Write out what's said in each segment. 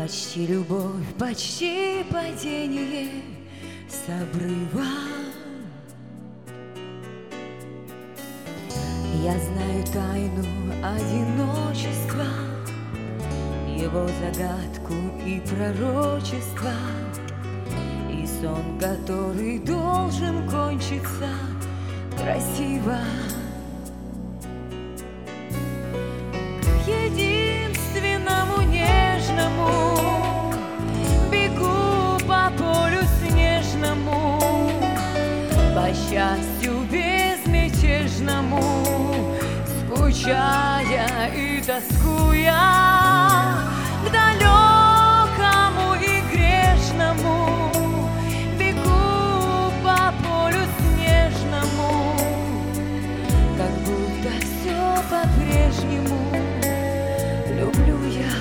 Почти любовь, почти падение с обрыва. Я знаю тайну одиночества, его загадку и пророчество, и сон, который должен кончиться красиво. К единственному нежному бегу по полю снежному, по счастью безмятежному, скучая и тоскуя, к далекому и грешному бегу по полю снежному, как будто все по-прежнему люблю я.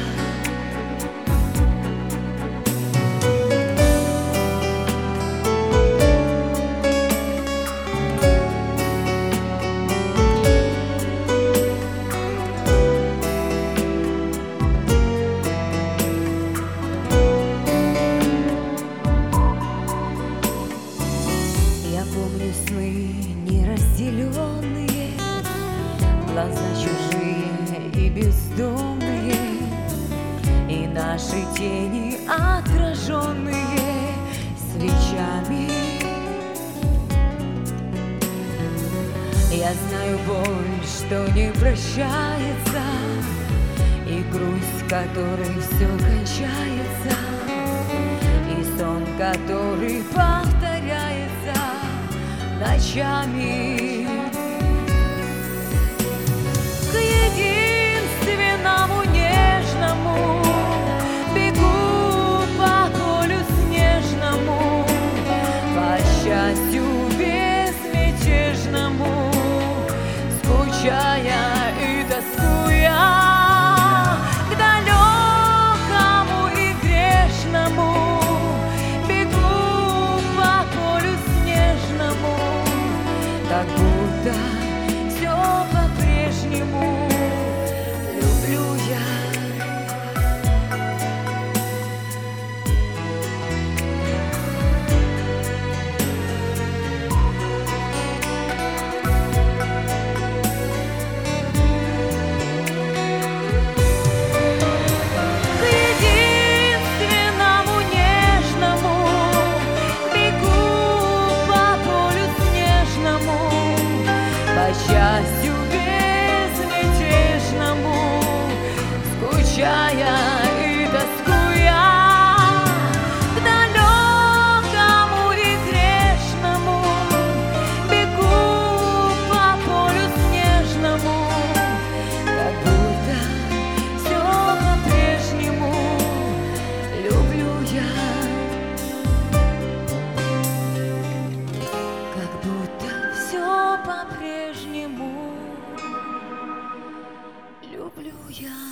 Помню сны неразделенные, глаза чужие и бездомные, и наши тени отраженные свечами. Я знаю боль, что не прощается, и грусть, которой все кончается, и сон, который повторяется ночами. К единственному нежному бегу по полю снежному, по счастью безмятежному, скучая и тоскуя, к далекому и грешному бегу по полю снежному, как будто все по-прежнему люблю я. К единственному нежному бегу по полю снежному, по счастью безмятежному, скучая и тоскуя, к далекому и грешному бегу по полю снежному, как будто все по-прежнему люблю я. Как будто все по-прежнему люблю я.